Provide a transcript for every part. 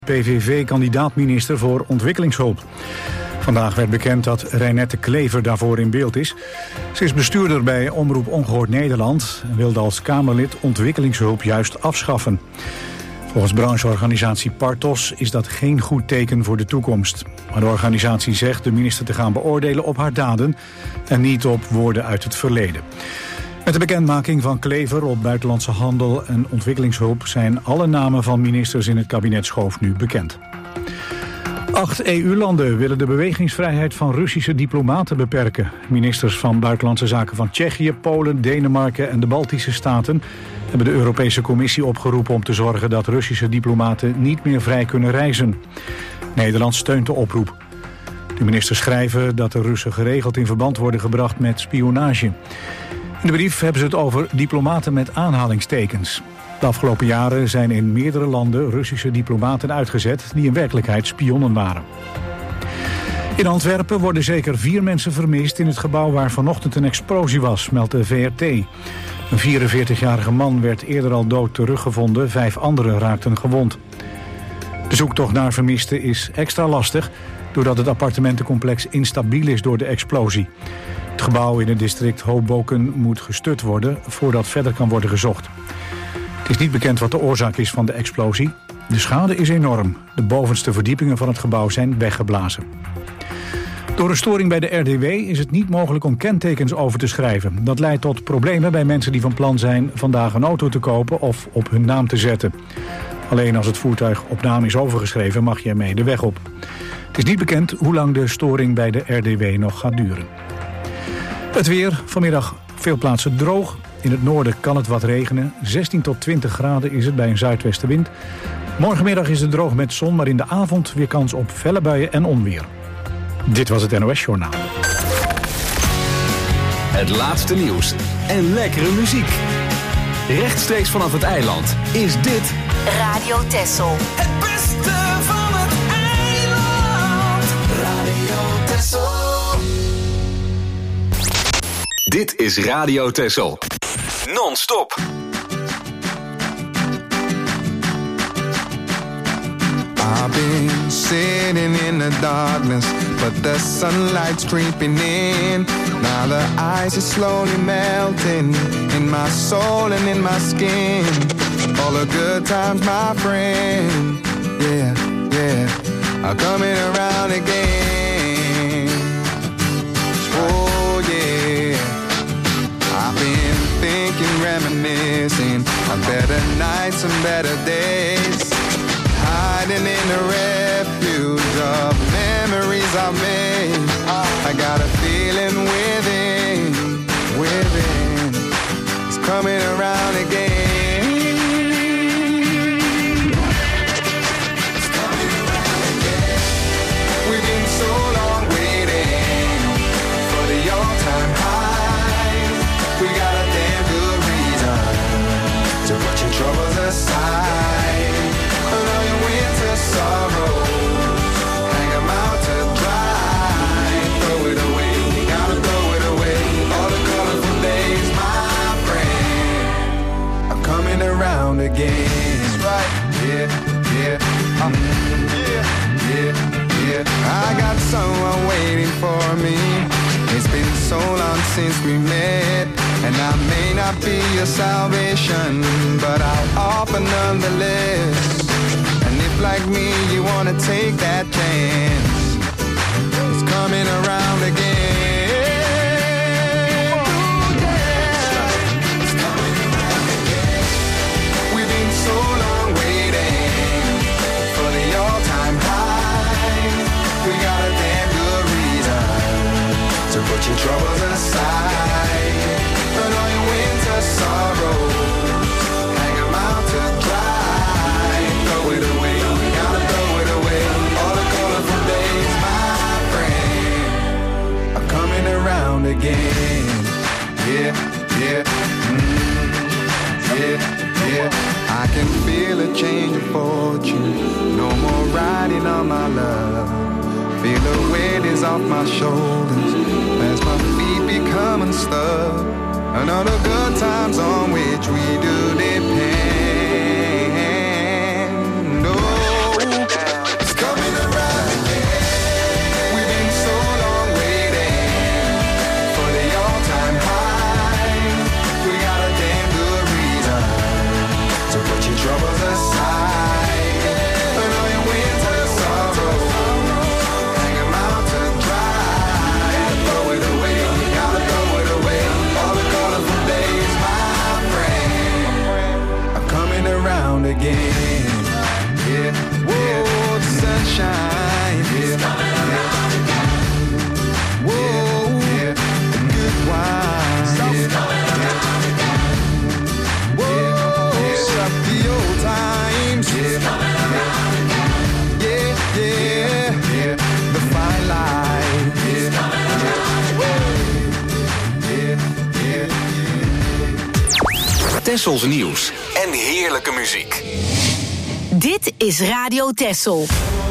PVV-kandidaat-minister voor ontwikkelingshulp. Vandaag werd bekend dat Reinette Klever daarvoor in beeld is. Ze is bestuurder bij Omroep Ongehoord Nederland en wilde als Kamerlid ontwikkelingshulp juist afschaffen. Volgens brancheorganisatie Partos is dat geen goed teken voor de toekomst. Maar de organisatie zegt de minister te gaan beoordelen op haar daden en niet op woorden uit het verleden. Met de bekendmaking van Klever op buitenlandse handel en ontwikkelingshulp zijn alle namen van ministers in het kabinet Schoof nu bekend. 8 EU-landen willen de bewegingsvrijheid van Russische diplomaten beperken. Ministers van Buitenlandse Zaken van Tsjechië, Polen, Denemarken en de Baltische Staten hebben de Europese Commissie opgeroepen om te zorgen dat Russische diplomaten niet meer vrij kunnen reizen. Nederland steunt de oproep. De ministers schrijven dat de Russen geregeld in verband worden gebracht met spionage. In de brief hebben ze het over diplomaten met aanhalingstekens. De afgelopen jaren zijn in meerdere landen Russische diplomaten uitgezet die in werkelijkheid spionnen waren. In Antwerpen worden zeker 4 mensen vermist in het gebouw waar vanochtend een explosie was, meldt de VRT. Een 44-jarige man werd eerder al dood teruggevonden, 5 anderen raakten gewond. De zoektocht naar vermisten is extra lastig doordat het appartementencomplex instabiel is door de explosie. Het gebouw in het district Hoboken moet gestut worden voordat verder kan worden gezocht. Het is niet bekend wat de oorzaak is van de explosie. De schade is enorm. De bovenste verdiepingen van het gebouw zijn weggeblazen. Door een storing bij de RDW is het niet mogelijk om kentekens over te schrijven. Dat leidt tot problemen bij mensen die van plan zijn vandaag een auto te kopen of op hun naam te zetten. Alleen als het voertuig op naam is overgeschreven mag je ermee de weg op. Het is niet bekend hoe lang de storing bij de RDW nog gaat duren. Het weer, vanmiddag veel plaatsen droog. In het noorden kan het wat regenen. 16 tot 20 graden is het bij een zuidwestenwind. Morgenmiddag is het droog met zon, maar in de avond weer kans op felle buien en onweer. Dit was het NOS Journaal. Het laatste nieuws en lekkere muziek. Rechtstreeks vanaf het eiland is dit Radio Texel. Het beste van het eiland. Radio Texel. Dit is Radio Texel. Non-stop. I've been sitting in the darkness, but the sunlight's creeping in. Now the ice is slowly melting in my soul and in my skin. All the good times, my friend, yeah, yeah, are coming around again. Oh yeah, I've been thinking, reminiscing of better nights and better days. Hiding in the refuge of memories I've made. I got a feeling within, it's coming around again. It's coming around again. We've been so long waiting for the all-time high. We got a damn good reason to put your troubles aside. All your winter sorrows, hang them out to dry. Throw it away, you gotta throw it away. All the colorful days, my friend, are coming around again. That's right, yeah, yeah, yeah, yeah, yeah. I got someone waiting for me. It's been so long since we met, and I may not be your salvation, but I'll offer nonetheless. Like me, you wanna take that chance. It's coming around again. Ooh, yeah. It's coming around again. We've been so long waiting for the all-time high. We got a damn good reason to put your troubles aside. Put all your winter sorrows, hang them out to dry. Throw it away. Around again, yeah, yeah, yeah, yeah. I can feel a change of fortune. No more riding on my love. Feel the weight is off my shoulders as my feet become unstuck. And all the good times on which we do depend. Oh, Tessels nieuws en heerlijke muziek. Dit is Radio Tessel.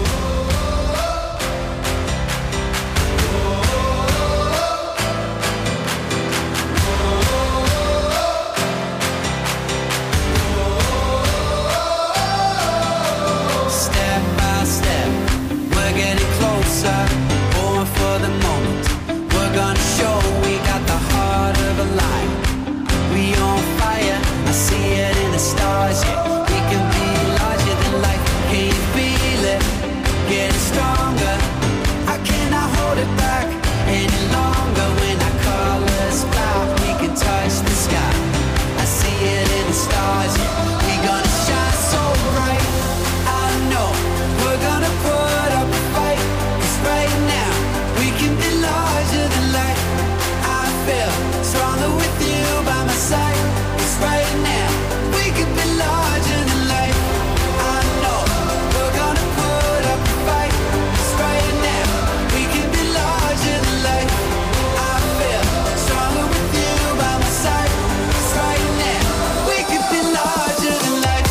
Step by step, we're getting closer. Born for the moment. We're gonna show we got the heart of a lion. We on fire, I see it in the stars, yeah. We can be larger than life, can you feel it? Getting stronger, I cannot hold it back any longer. When our colors fly, we can touch the sky. I see it in the stars, yeah. We gonna shine so bright. I know we're gonna put up a fight. 'Cause right now we can be larger than life. I feel stronger with you by my side. 'Cause right now we can be larger than life. I know we're gonna put up a fight. 'Cause right now we can be larger than life. I feel stronger with you by my side. 'Cause right now we can be larger than life.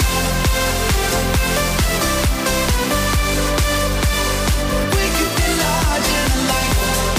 We can be larger than life.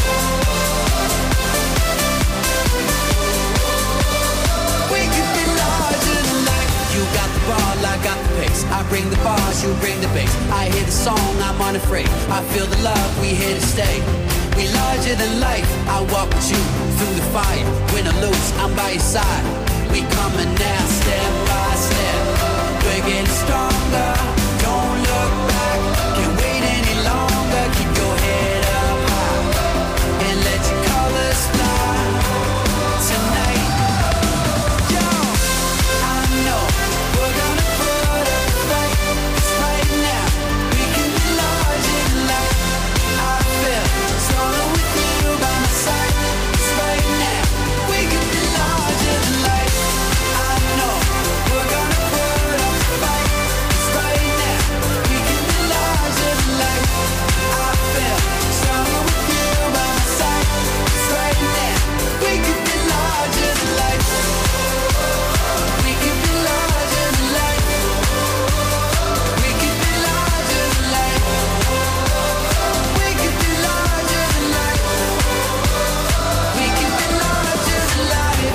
We can be larger than life. You got the ball, I got the pace. I bring the bars, you bring the bass. I hear the song, I'm unafraid. I feel the love, we here to stay. We larger than life. I walk with you through the fire. Win or lose, I'm by your side. We coming now, step by step. We're getting stronger. Don't look back. Can't wait any longer. Keep your head up high and let your colors fly tonight. Yo, I know we're gonna put up a fight. 'Cause right now we can be larger than life. I feel stronger with you by my side. 'Cause right now we can be larger than life. I know we're gonna put up a fight. 'Cause right now we can be larger than life. I feel stronger with you by my side. 'Cause right now we can be larger than life. We can be larger than life. We can be larger than life. We can be larger than life. We can be larger than life.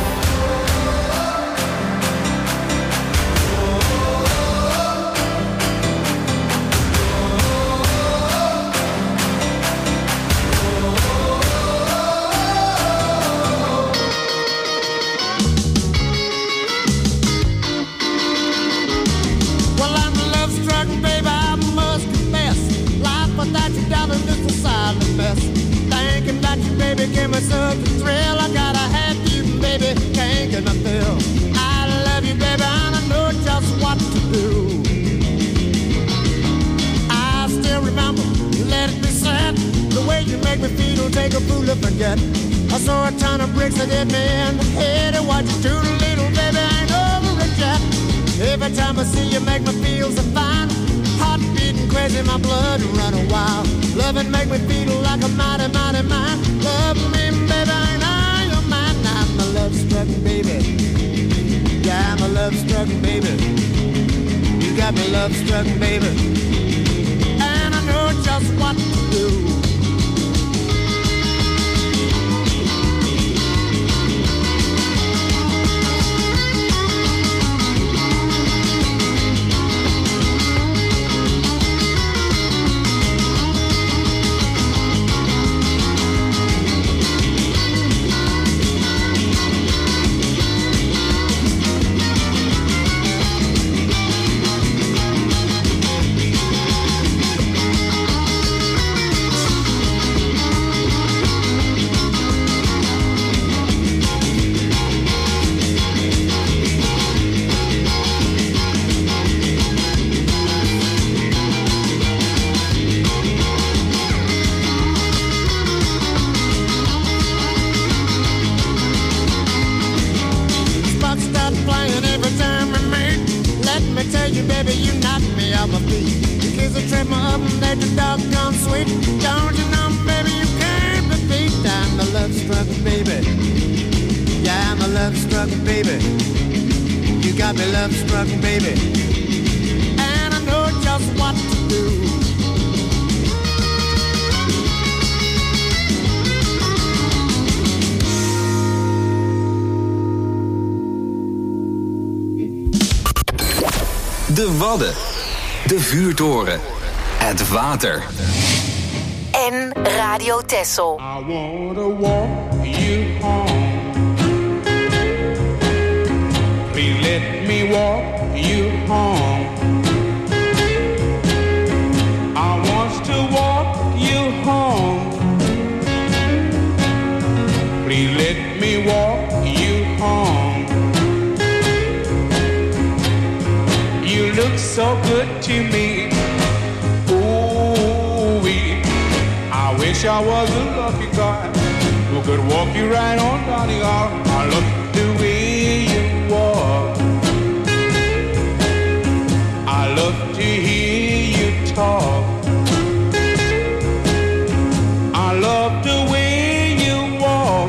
Well, I'm love struck, baby, I must confess. Life without you, darling, is a silent mess. Thinking about you, baby, give me such a thrill. I gotta have you, baby, can't get my fill. I love you, baby, and I know just what to do. I still remember, let it be said, the way you make me feel, take a fool to forget. I saw a ton of bricks that hit me in the head, and what you do to little baby ain't over it yet. Every time I see you make me feel so fine. Heart beating crazy, my blood running wild. Loving make me feel like a mighty, mighty man. Love me, baby, and you're mine. I'm a love struck baby. Yeah, I'm a love struck baby. You got me love struck baby. And I know just what to do. love-struck baby. Yeah, I'm a love-struck baby. got me love struck, baby, and I know just what to do. De Wadden, de vuurtoren, het water. En Radio Texel. I wanna walk you home. Please let me walk you home. I want to walk you home. Please let me walk you home. You look so good to me. Ooh-wee. I wish I was a lucky guy who could walk you right on down the aisle. I love the way you walk. I love to hear you talk. I love the way you walk.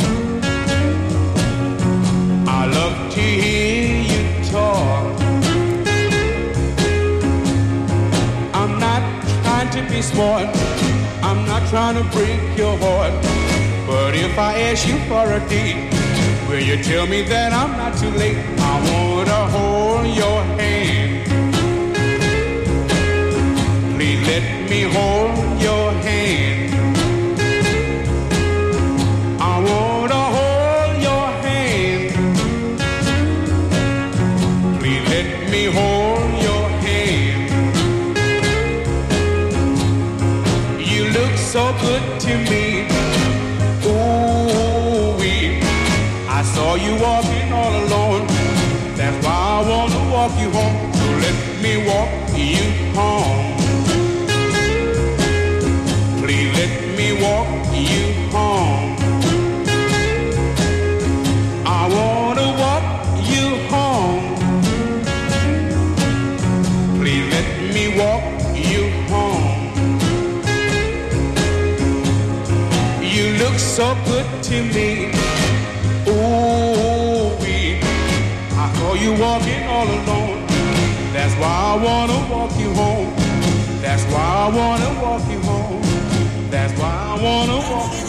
I love to hear you talk. I'm not trying to be smart. I'm not trying to break your heart. But if I ask you for a date, will you tell me that I'm not too late? I want to hold your hand. Please let me hold your hand. I want to hold your hand. Please let me hold your hand. You look so good to me. Ooh-wee. I saw you walking all alone. That's why I want to walk you home. So let me walk you home. Please let me walk you home. I want to walk you home. Please let me walk you home. You look so good to me. Ooh-wee. I saw you walking all alone. That's why I wanna walk you home. That's why I wanna walk you home. That's why I wanna walk you home.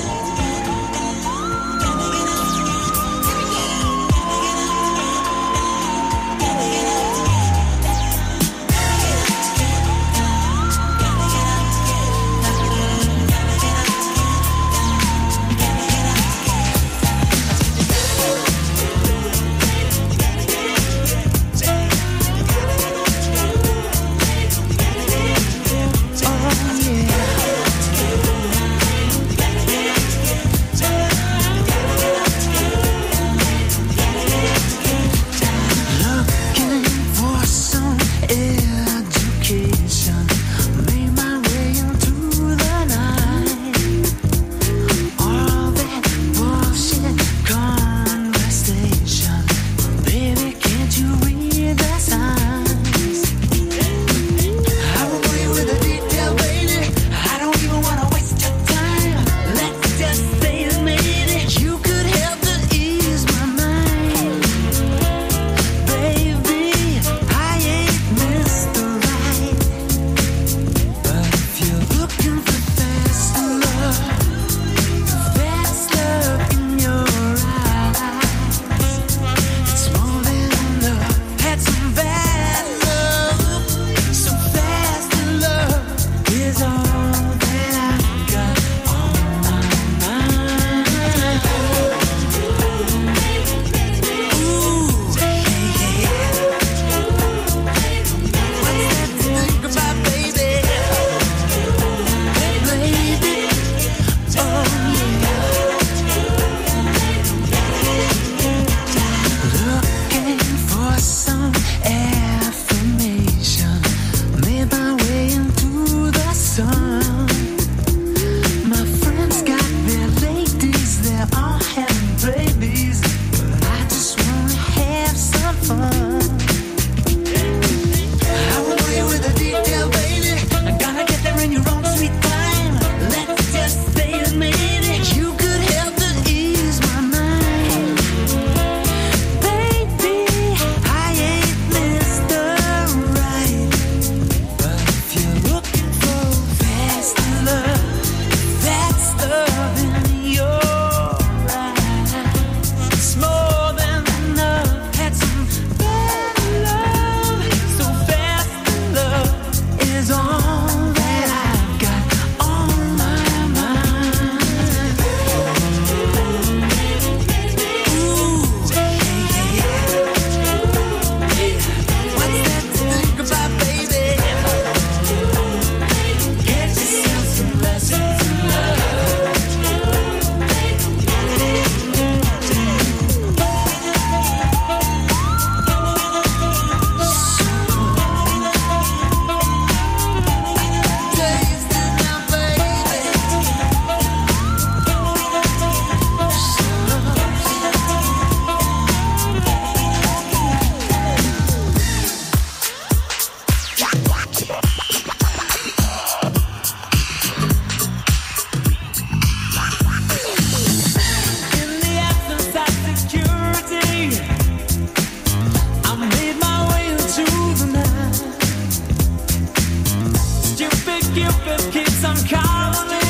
Cupid keeps on calling me.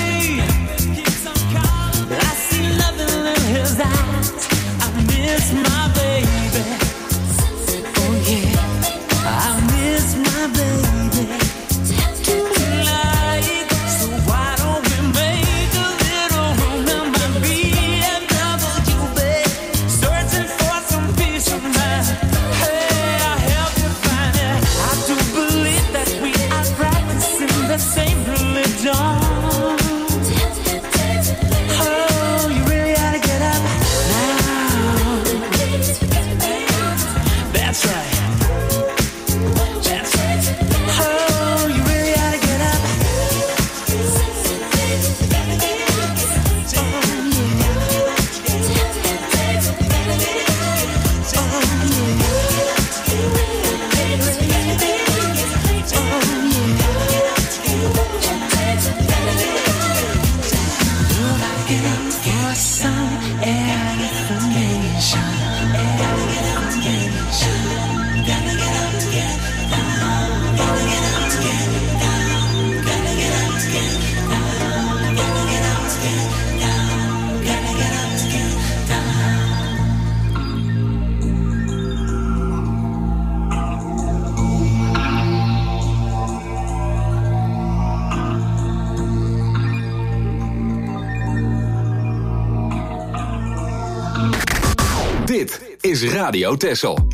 I see nothing in his eyes. I miss my baby. Oh yeah, I miss my baby tonight. So why don't we make a little room in my BMW, babe? Searching for some peace of mind. Hey, I'll help you find it. I do believe that we are practicing the same religion. Dit is Radio Texel.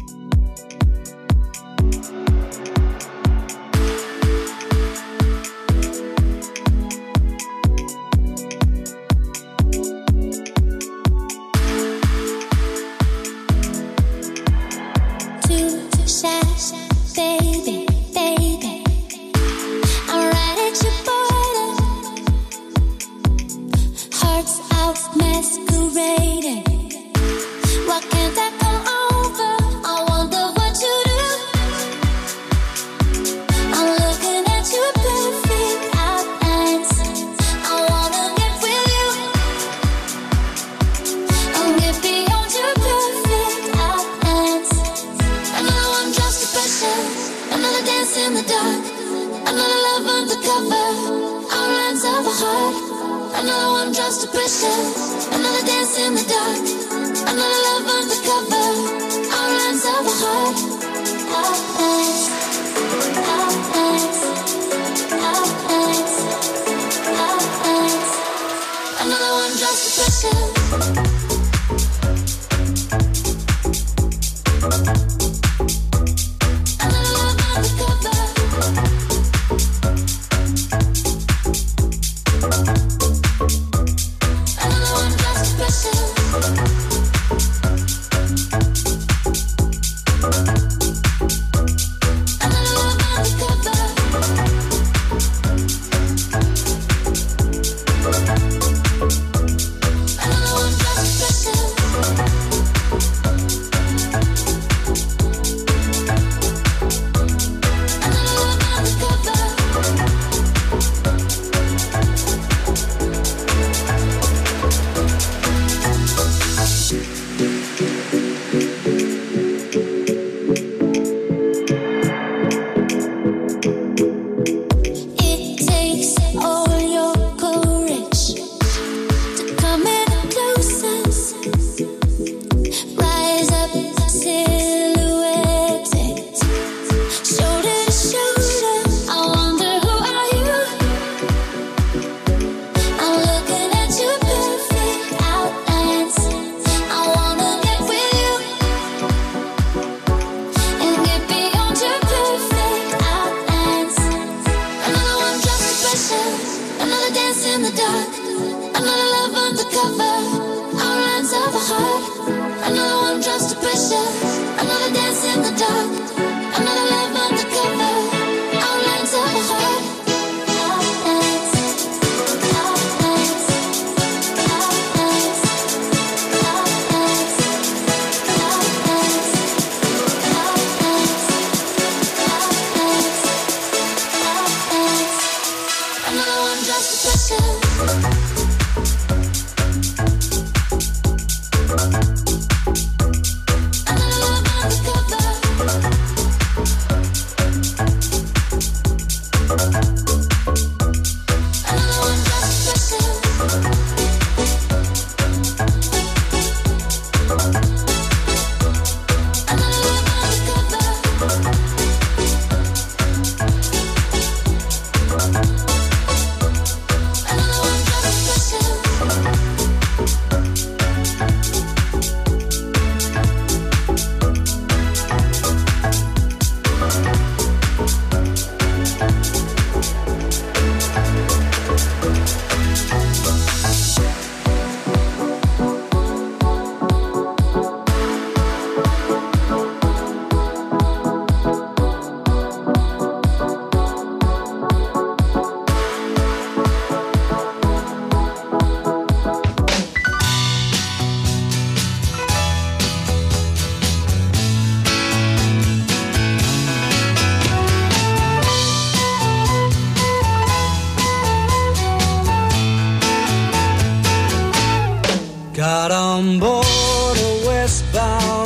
On board a westbound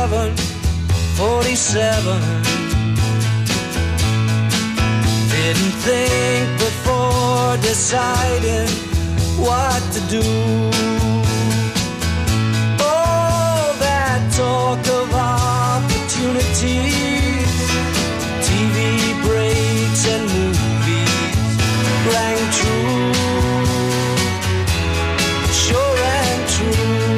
747. Didn't think before deciding what to do. Oh, that talk of opportunities, TV breaks and movies rang true, sure and true.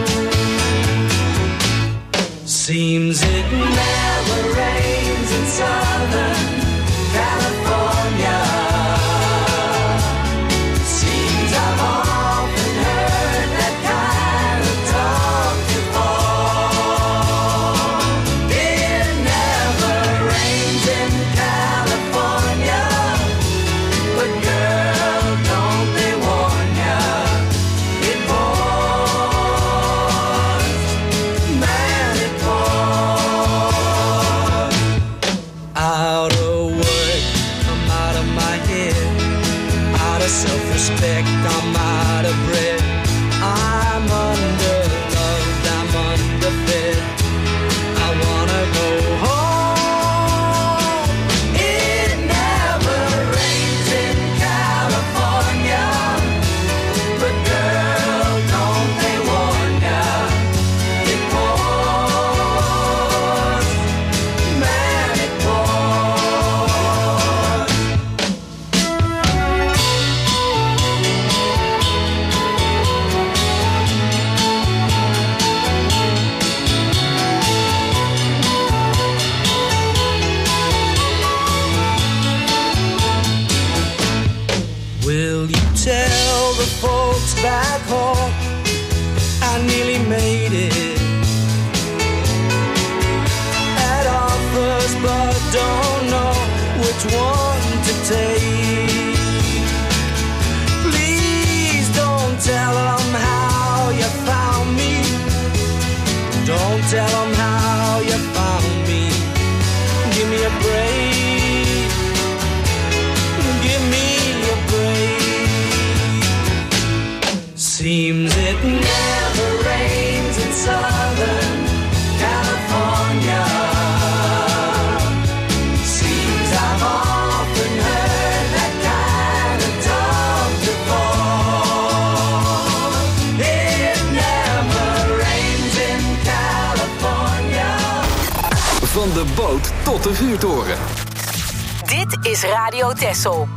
Seems it never rains in Southern California. Seems I've often heard that kind of talk before. It never rains in California, but girl, don't they warn ya? It pours, man, it pours. Out of work, I'm out of my head. Out of self-respect, I'm out of bread. I'm underloved, I'm underfed. I wanna go home. It never rains in California, but girl, don't they warn ya? It pours, man, it pours. Will you tell the folks back home I nearly made it? Had offers but don't know which one to take. Please don't tell them how you found me. Don't tell them how you found me. Give me a break. Give me a break. Seems it never rains in Southern California. Seems I've often heard that kind of talk before. It never rains in California. Van de boot tot de vuurtoren. Dit is Radio Texel.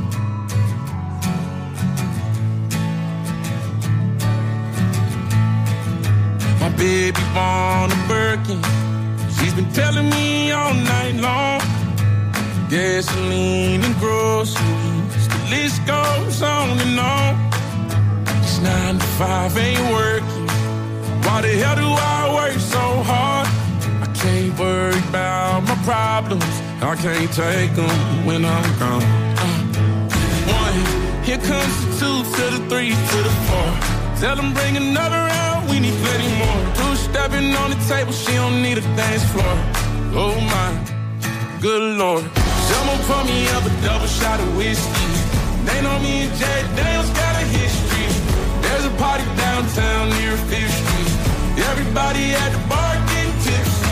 My baby born a Birkin. She's been telling me all night long. Gasoline and groceries, the list goes on and on. It's 9 to 5, ain't working. Why the hell do I work so hard? I can't worry about my problems. I can't take them when I'm gone. 1, here comes the 2 to the 3 to the 4. Tell them bring another round, we need plenty more. 2 stepping on the table, she don't need a dance floor. Oh my, good Lord. Someone pour me up a double shot of whiskey. They know me and Jay Daniels got a history. There's a party downtown near 5th Street. Everybody at the bar getting tipsy.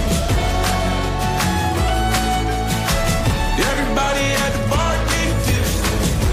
Everybody at the bar getting tipsy.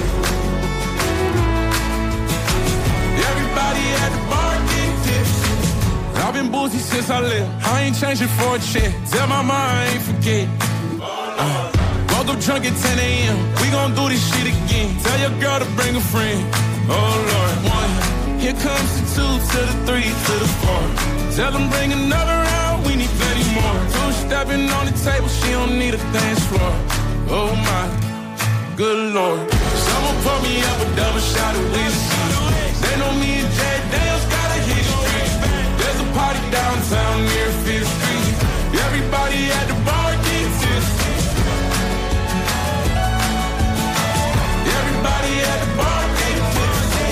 Everybody at the bar getting tipsy. I've been boozy since I left. I ain't changing for a check. Tell my mom I ain't forget. Woke up drunk at 10 a.m. We gon' do this shit again. Tell your girl to bring a friend. Oh Lord. 1, here comes the 2 to the 3 to the 4. Tell them bring another round, we need plenty more. 2 stepping on the table, she don't need a dance floor. Oh my, good Lord. Someone pour me up a double shot of whiskey. They know me and Jay Daniels got a history. There's a party downtown near 5th Street. Everybody at the bar getting tipsy. Everybody at the bar getting tipsy.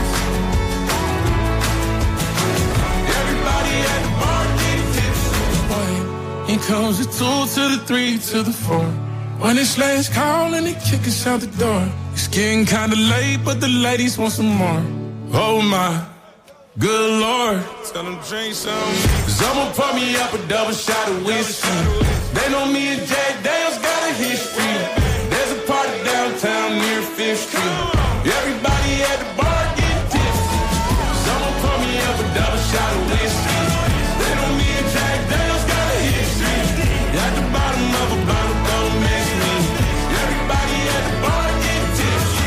Everybody at the bar getting tipsy. Here comes the 2 to the 3 to the 4. When it's last call and they kick us out the door. It's getting kinda late, but the ladies want some more. Oh my, Good Lord, tell them drink some. Someone pour me up a double shot of whiskey. They know me and Jack Daniels got a history. There's a party downtown near 5th Street. Everybody at the bar getting tipsy. Someone pour me up a double shot of whiskey. They know me and Jack Daniels got a history. At the bottom of a bottle, don't mess me. Everybody at the bar getting tipsy.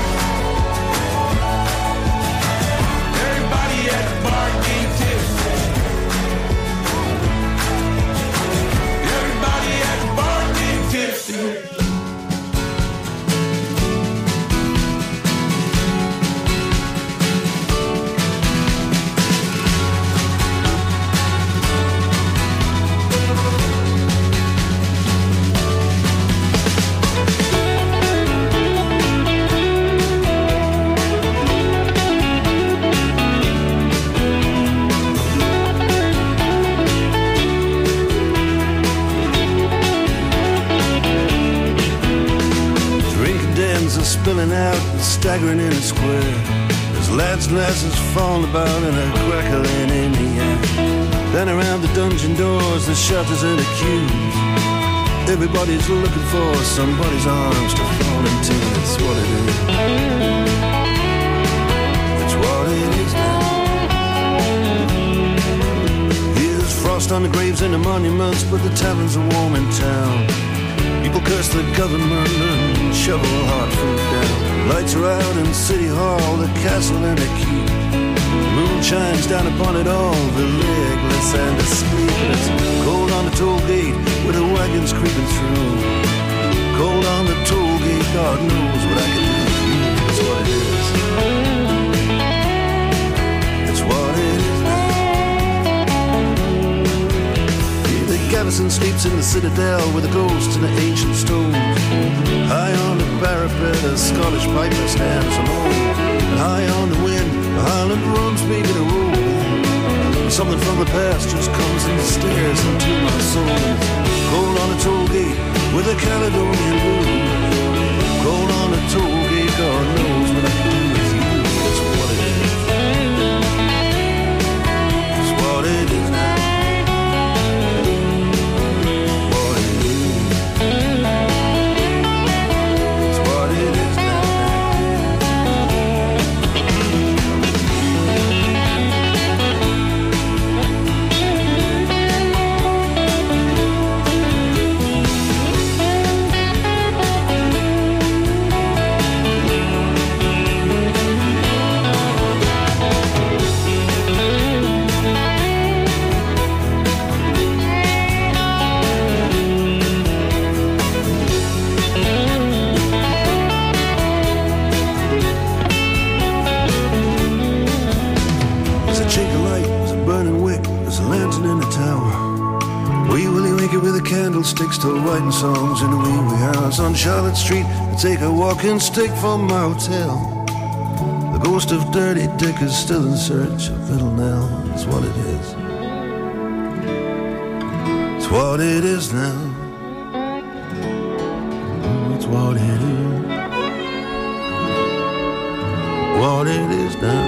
Everybody at the bar getting tipsy. Everybody at the bar getting tipsy. Spilling out and staggering in a square. There's lads and lasses falling about and a crackling in the air. Then around the dungeon doors, the shutters and the queues. Everybody's looking for somebody's arms to fall into. That's what it is. That's what it is now. Here's frost on the graves and the monuments, but the taverns are warm in town. People curse the government and shovel hard food down. Lights are out in City Hall, the castle and the keep. The moon shines down upon it all, the legless and the sleepless. Cold on the toll gate with the wagons creeping through. Cold on the toll gate, God knows what I can do with you. That's what it is. That's what it is now. Gavison sleeps in the citadel with the ghosts and the ancient stones. High on the parapet, a Scottish piper stands alone. And high on the wind, the Highland runs making a roll. Something from the past just comes and stares into my soul. Cold on the toll gate with a Caledonian blues. Cold on the toll gate, God knows what I can do with you. That's what it is. That's what it is now. Candlesticks still writing songs in a wee house on Charlotte Street. I take a walking stick from my hotel. The ghost of Dirty Dick is still in search of Little Nell. That's what it is. It's what it is now. It's what it is. What it is now.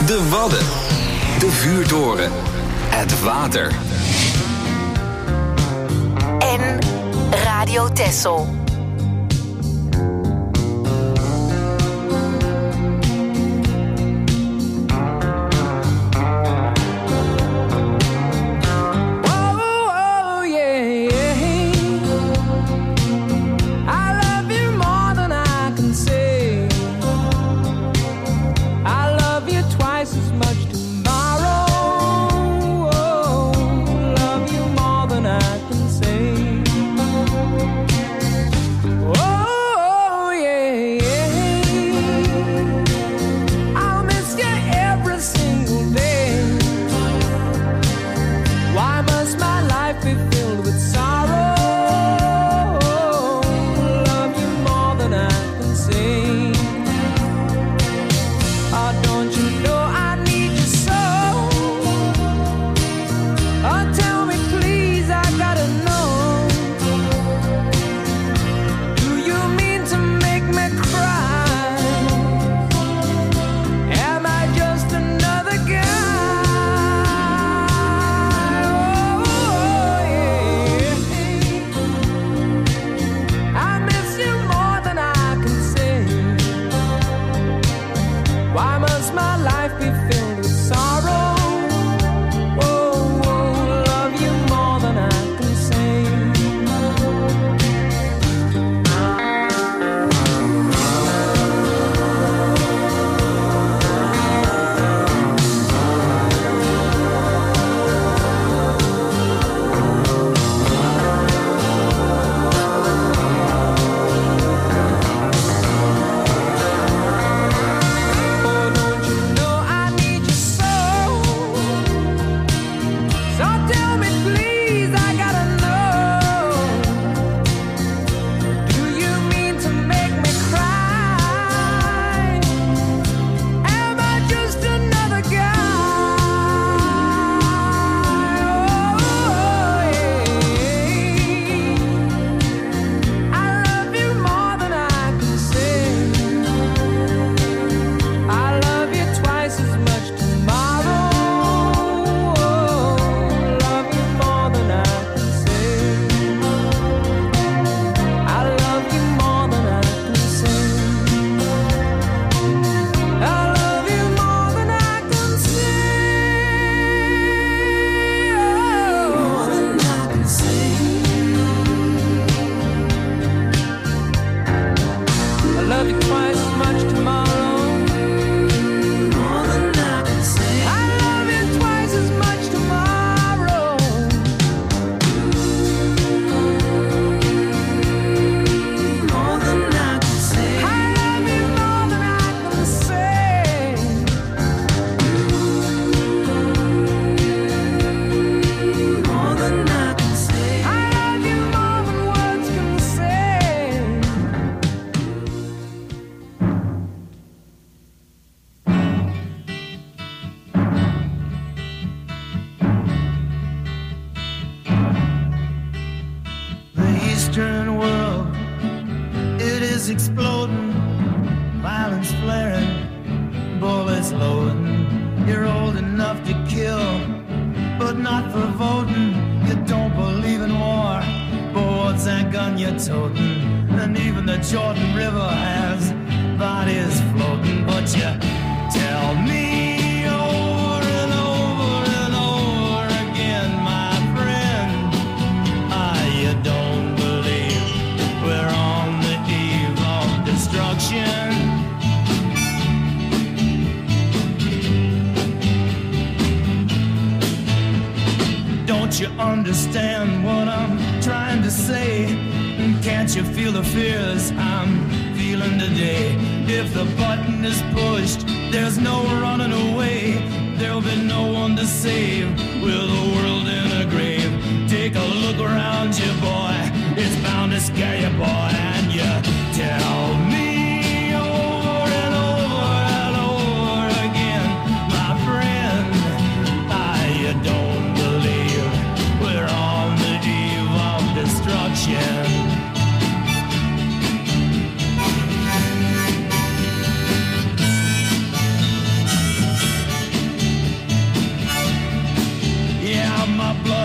De Wadden. De vuurtoren. Het water. En Radio Texel.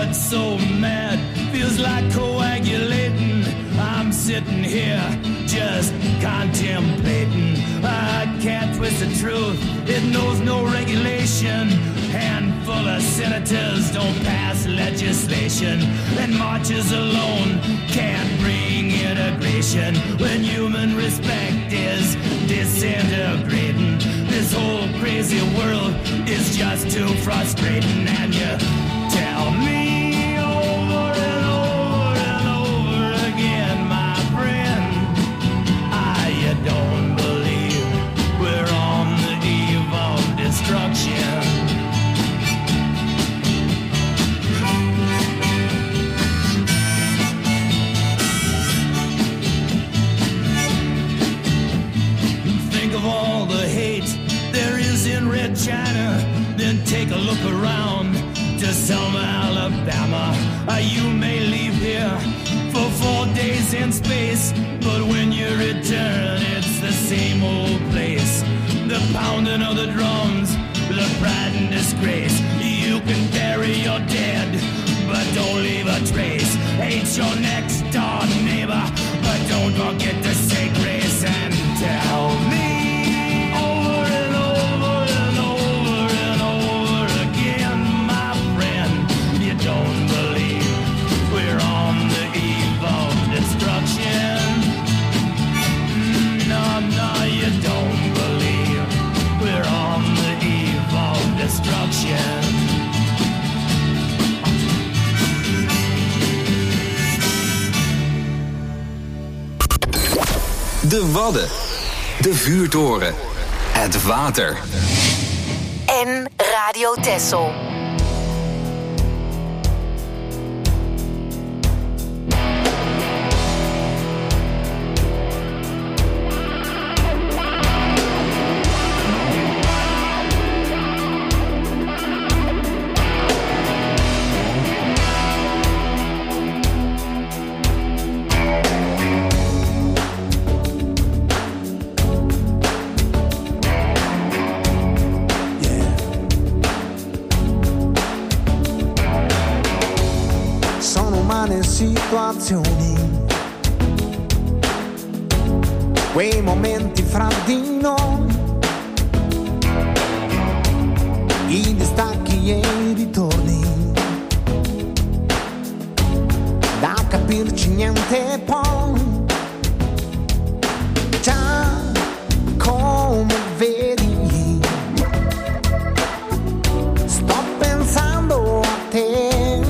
get so mad, feels like coagulating. I'm sitting here just contemplating. I can't twist the truth, it knows no regulation. Handful of senators don't pass legislation, and marches alone can't bring integration. When human respect is disintegrating, this whole crazy world is just too frustrating. And you tell me over and over and over again, my friend, you don't believe we're on the eve of destruction. Think of all the hate there is in Red China, then take a look around to Selma, Alabama. You may leave here for 4 days in space, but when you return, it's the same old place. The pounding of the drums, the pride and disgrace. You can bury your dead, but don't leave a trace. Hate your next door neighbor, but don't forget to say grace. And tell me over and over and over and over again, my friend, you don't believe we're on the eve of destruction. No, you don't believe we're on the eve of destruction. De Wadden, de vuurtoren, het water. En Radio Texel. Situazioni, quei momenti fra di noi, i distacchi e i ritorni, da capirci niente poi, già come vedi, sto pensando a te.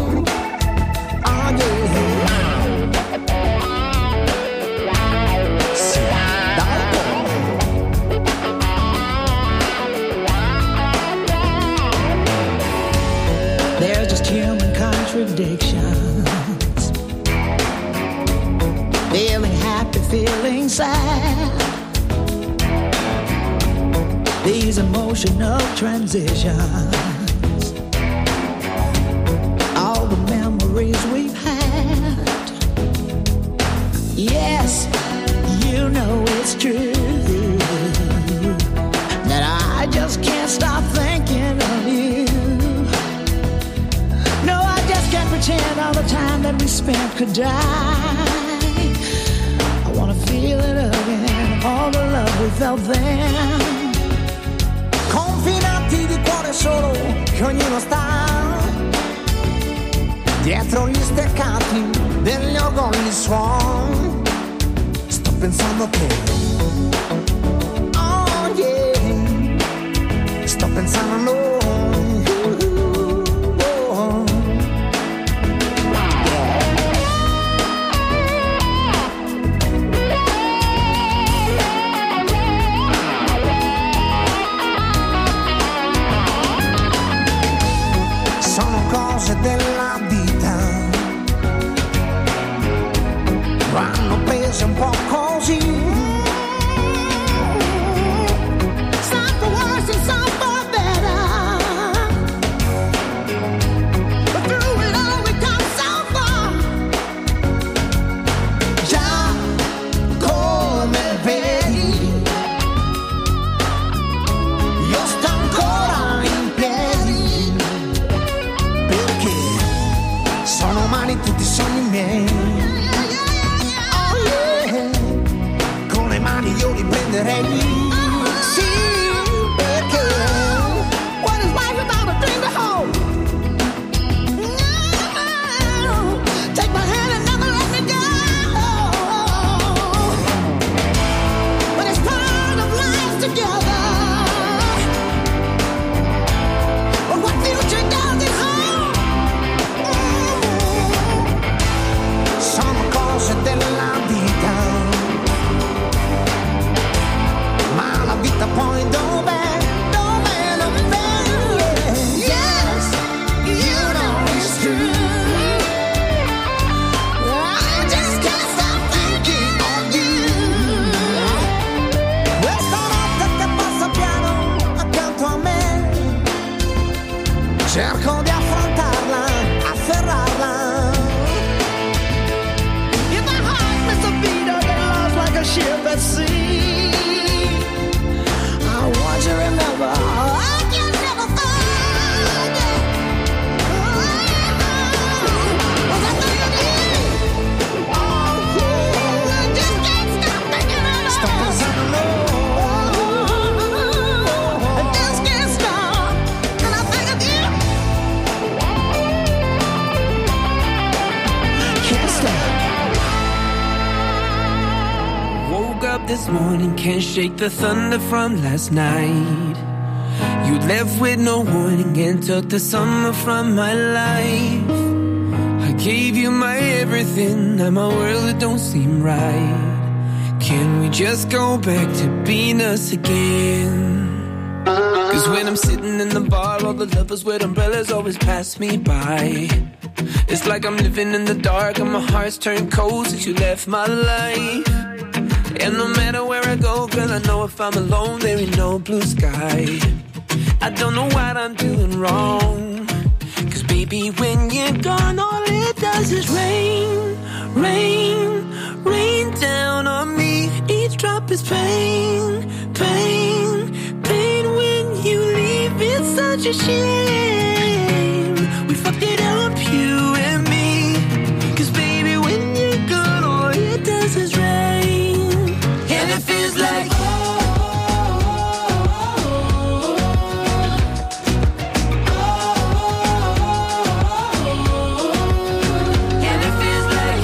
Contradictions, feeling happy, feeling sad, these emotional transitions, all the memories we've had. Yes, you know it's true that I just can't stop thinking of you. Can't pretend all the time that we spent could die. I wanna feel it again, all the love we felt then. Confinati di cuore solo, che ognuno sta dietro gli steccati degli orgogli suon. Sto pensando a te. Oh yeah, sto pensando a noi. Della vita vanno prese un po' così. Some for worse and some for better, but through it all we come so far. Già come vedi, io sto ancora in piedi. cerco di affrontarla, afferrarla. If my heart missed a beat, I get lost like a ship at sea. I want you to remember, I can never forget. Was that thing you did? Oh, I just can't stop thinking about it. Stop something low. I just can't stop. And I think of you. Can't stop. Woke up this morning, can't shake the thunder from last night. You left with no warning and took the summer from my life. I gave you my everything, now my world it don't seem right. Can we just go back to being us again? Cause when I'm sitting in the bar, all the lovers with umbrellas always pass me by. It's like I'm living in the dark and my heart's turned cold since you left my life. And no matter where I go, girl, I know if I'm alone, there ain't no blue sky. I don't know what I'm doing wrong. Cause baby, when you're gone, all it does is rain, rain, rain down on me. Each drop is pain, pain, pain. When you leave, it's such a shame. We fucked it up, you and me. Cause baby, when you're gone, all it does is rain. And it feels like and it feels like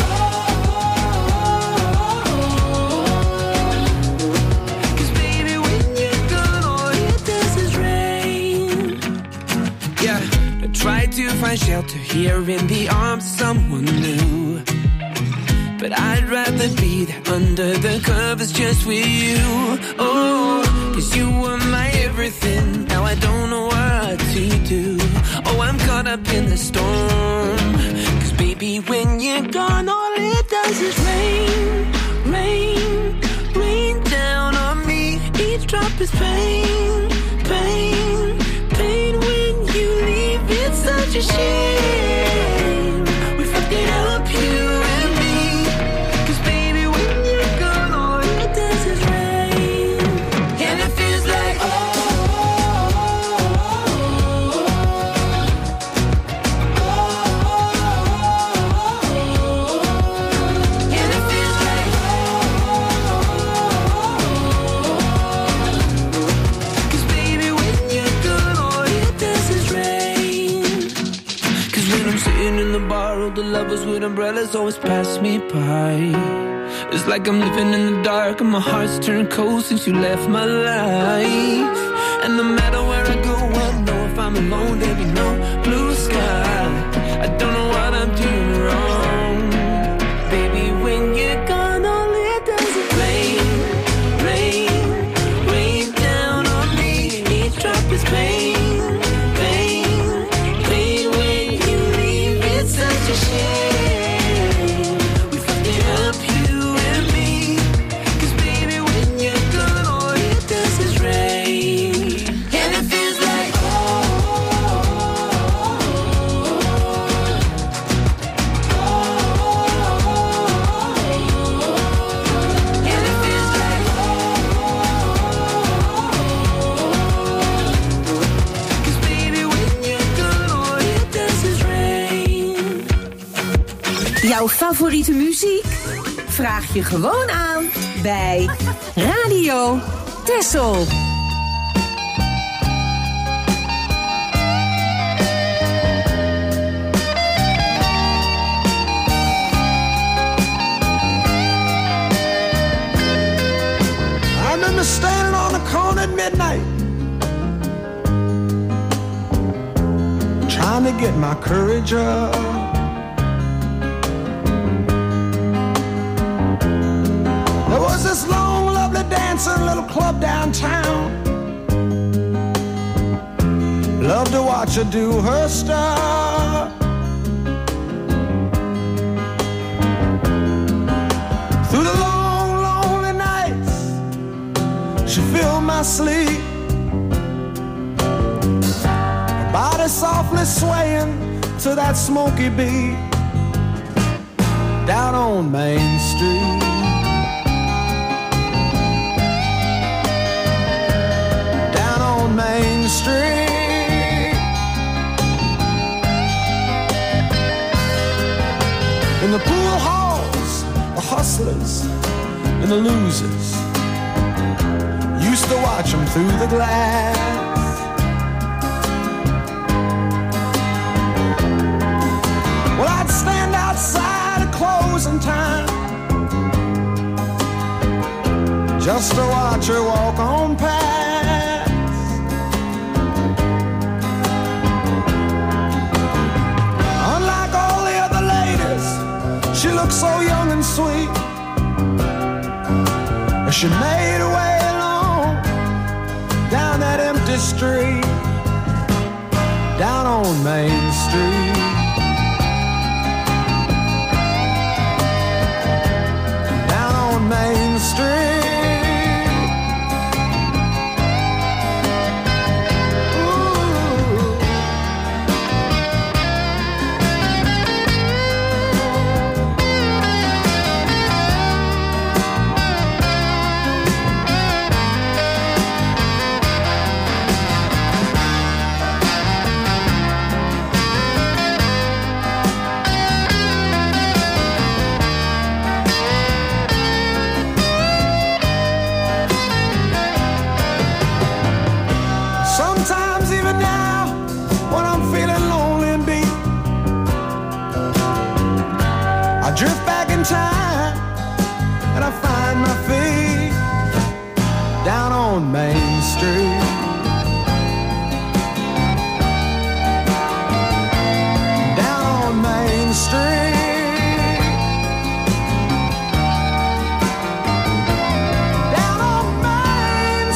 'cause baby, when you're gone, all it does is rain. Yeah, I tried to find shelter here in the arms of someone new, but I'd rather be there under the covers just with you. Oh, cause you were my everything. Now I don't know what to do. Oh, I'm caught up in the storm. Cause baby, when you're gone, all it does is rain, rain, rain down on me. Each drop is pain, pain, pain. When you leave, it's such a shame. We fucked it up, you and me. Cause baby, when you're gone, all it does is rain. And it feels like and it feels like cause baby, when you're gone, all it does is rain. Cause when I'm sitting in the bar, all the lovers with umbrellas always pass me by. It's like I'm living in the dark and my heart's turned cold since you left my life. And no matter where I go, I know if I'm alone, there'll be no blue sky. I don't know what I'm doing wrong. Baby, when you're gone, all it does is rain, rain, rain down on me. Each drop is pain, pain, pain. When you leave, it's such a shame. We fucked it up, you and me. Cause baby, when you're gone, all it does is rain. And it feels like and it feels like cause baby, when you're gone, all it does is rain. Jouw favoriete muziek? Vraag je gewoon aan bij Radio Tessel. I remember standing on the corner at midnight, trying to get my courage up. There was this long, lovely dancing little club downtown. Love to watch her do her stuff. Through the long, lonely nights, she filled my sleep. Her body body softly swaying to that smoky beat down on Main Street. Down on Main Street. In the pool halls, the hustlers and the losers used to watch them through the glass. Well, I'd stand outside at closing time just to watch her walk on past. Unlike all the other ladies, she looked so young and sweet. She made her way along down that empty street, down on Main Street. Main Street. Drift back in time and I find my feet down on Main Street. Down on Main Street. Down on Main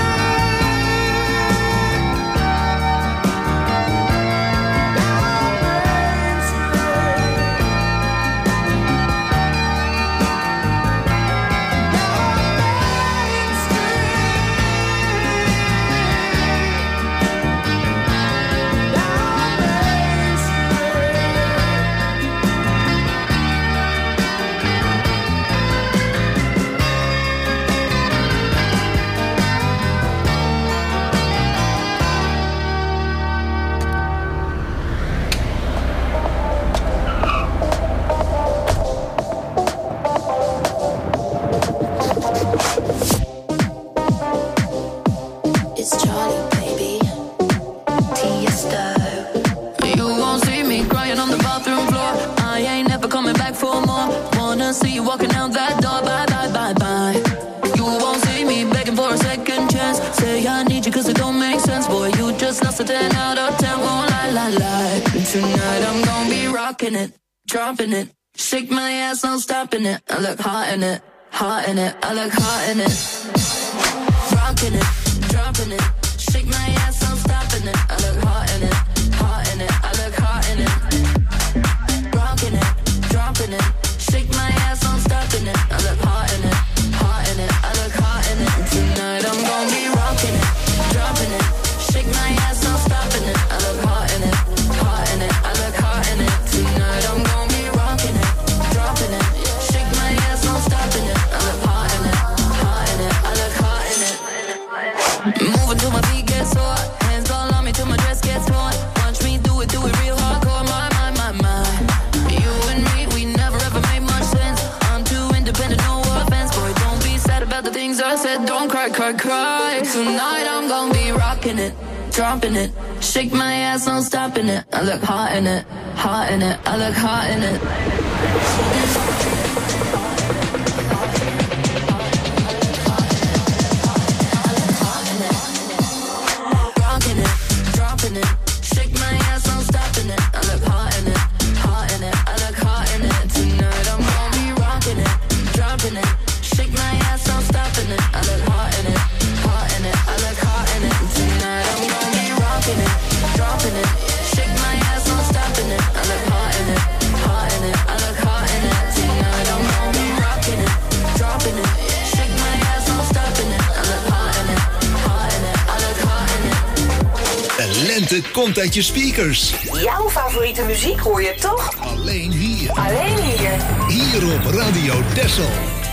See you walking out that door, bye, bye, bye, bye. You won't see me begging for a second chance. Say I need you cause it don't make sense. Boy, you just lost a 10 out of 10, won't lie, lie, lie. Tonight I'm gonna be rocking it, dropping it. Shake my ass, no stopping it. I look hot in it, hot in it. I look hot in it. Rocking it, dropping it. Shake my ass, no stopping it. I look hot in it, hot in it. I look hot in it. Rocking it, dropping it. Shake my ass, I'm stopping it. I look hot in it, hot in it. I look hot in it. Tonight I'm gonna be rocking it, dropping it. Shake my ass, I'm stopping it. I look hot in it, hot in it. I look hot in it. Tonight I'm gonna be rocking it, dropping it. Shake my ass, I'm stopping it. I look hot in it, hot in it. I look hot in it. Moving till my feet get sore. Hands all on me till my dress gets torn. Watch me do it real hardcore. My, my, my, my. You and me, we never ever made much sense. I'm too independent, no offense. Boy, don't be sad about the things I said. Don't cry, cry, cry. Tonight I'm gonna be rocking it, dropping it. Shake my ass, no stopping it. I look hot in it, hot in it. I look hot in it. Rocking it, dropping it. Shake my ass, no stopping it. I look hot in it, hot in it. I look hot in it. Tonight I'm gonna be rocking it, dropping it. Shake my ass, no stopping it. I look hot in it, hot in it. I look hot in it. Tonight I'm gonna be rocking it, dropping it. Shake my ass, no stopping it. I look hot in it, hot in it. I look hot in it. Tonight I'm gonna be rocking it, dropping it. Shake my ass, no stopping it. I look hot in it, hot in it. I look hot in it. lente komt uit je speakers. Jouw favoriete muziek hoor je toch? Alleen hier. Alleen hier. Hier op Radio Texel.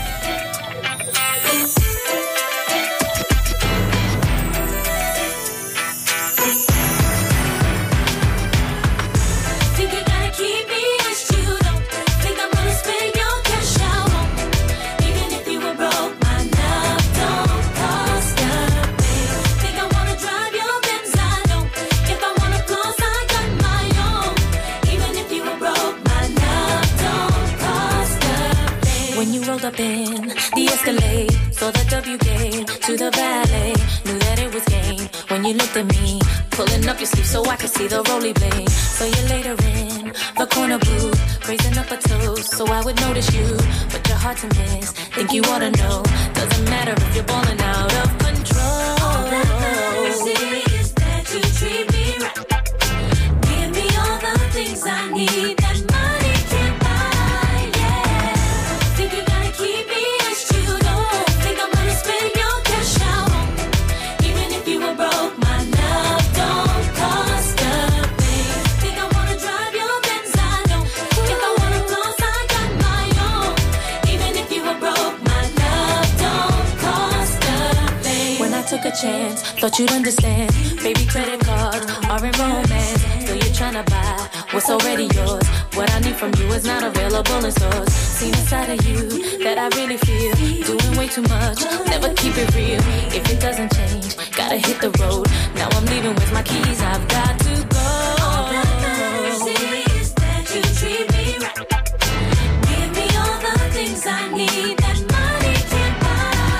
Up in the Escalade, saw the W gate to the valet, knew that it was game when you looked at me, pulling up your sleeve so I could see the roly blade. So you later in the corner booth, raising up a toast so I would notice you, but your heart's a miss. Think you ought to know, doesn't matter if you're balling out of control. All that matters is that you treat me right. Give me all the things I need that money can't buy. Took a chance, thought you'd understand. Baby, credit cards are in romance. Still you're trying to buy what's already yours. What I need from you is not available in stores. Seen a side of you that I really feel. Doing way too much, never keep it real. If it doesn't change, gotta hit the road. Now I'm leaving with my keys, I've got to go. All that matters is that you treat me right. Give me all the things I need that money can't buy.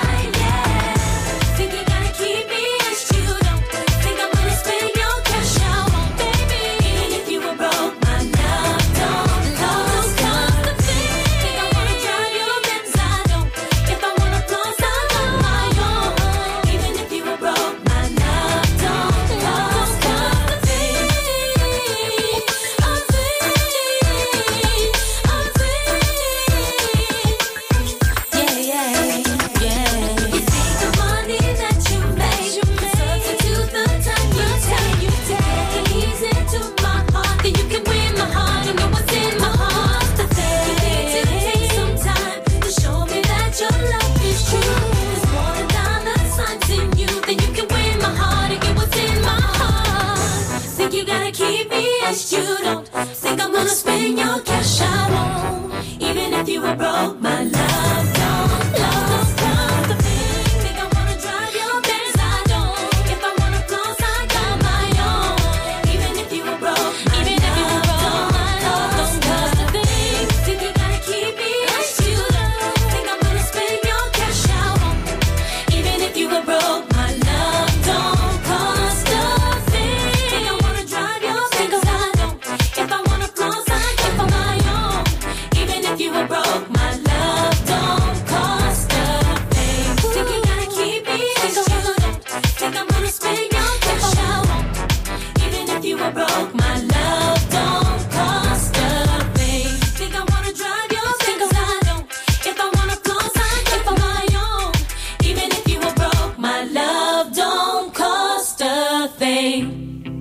You don't think I'm gonna spend your cash, I won't. Even if you were broke, my love don't cost a thing. Think I wanna drive your Benz, I don't. If I wanna floss, I got my own. Even if you were broke, my love don't cost a thing. Think you gotta keep me as you don't think I'm gonna spend your cash, I won't. Even if you were broke, my love don't cost a thing. Think I wanna drive your Benz, if I wanna floss, I got my own. Even if you were broke, my love don't cost a thing. Think you gotta keep me as you don't think I'm gonna spend your cash, I won't. Even if you were broke, my love don't cost a thing. Think I wanna drive your Benz, I don't. If I wanna floss, I got my own. Even if you were broke, my love don't cost a thing.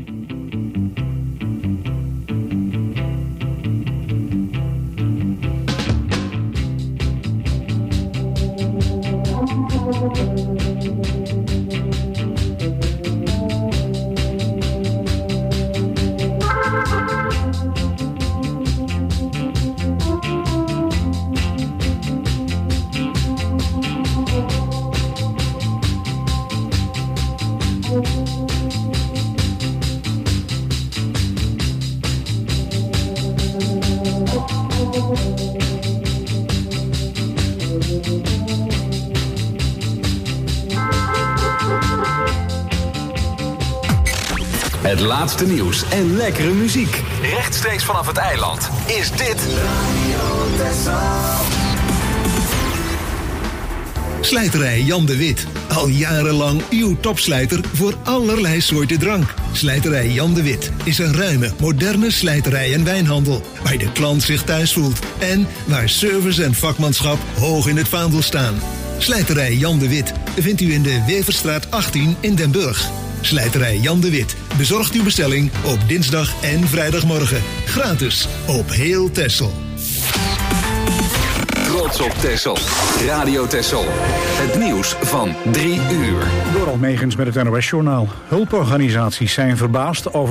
Het laatste nieuws en lekkere muziek. Rechtstreeks vanaf het eiland is dit Slijterij Jan de Wit. Al jarenlang uw topslijter voor allerlei soorten drank. Slijterij Jan de Wit is een ruime, moderne slijterij en wijnhandel. Waar de klant zich thuis voelt. En waar service en vakmanschap hoog in het vaandel staan. Slijterij Jan de Wit vindt u in de Weverstraat 18 in Den Burg. Slijterij Jan de Wit bezorgt uw bestelling op dinsdag en vrijdagmorgen. Gratis op heel Texel. Trots op Texel. Radio Texel. Het nieuws van 3 uur. Door Almegens met het NOS-journaal. Hulporganisaties zijn verbaasd over